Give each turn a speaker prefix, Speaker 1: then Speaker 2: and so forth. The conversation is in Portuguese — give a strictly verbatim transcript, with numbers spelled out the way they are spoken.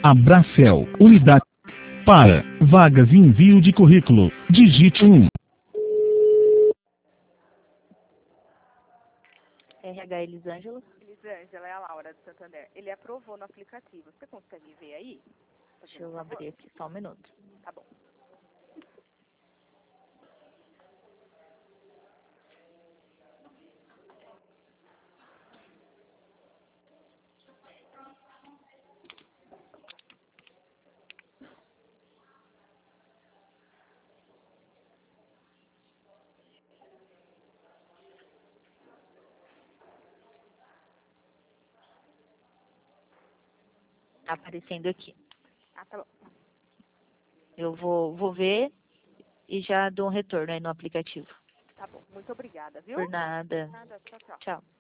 Speaker 1: Abracel, unidade. Para vagas e envio de currículo, digite um.
Speaker 2: R H Elisângela.
Speaker 3: Elisângela, é a Laura de Santander. Ele aprovou no aplicativo. Você consegue ver aí?
Speaker 2: Deixa eu abrir aqui, só um minuto.
Speaker 3: Tá bom.
Speaker 2: Tá aparecendo aqui.
Speaker 3: Ah, tá bom.
Speaker 2: Eu vou, vou ver e já dou um retorno aí no aplicativo.
Speaker 3: Tá bom. Muito obrigada, viu?
Speaker 2: Por nada.
Speaker 3: Nada. Tchau, tchau.
Speaker 2: Tchau.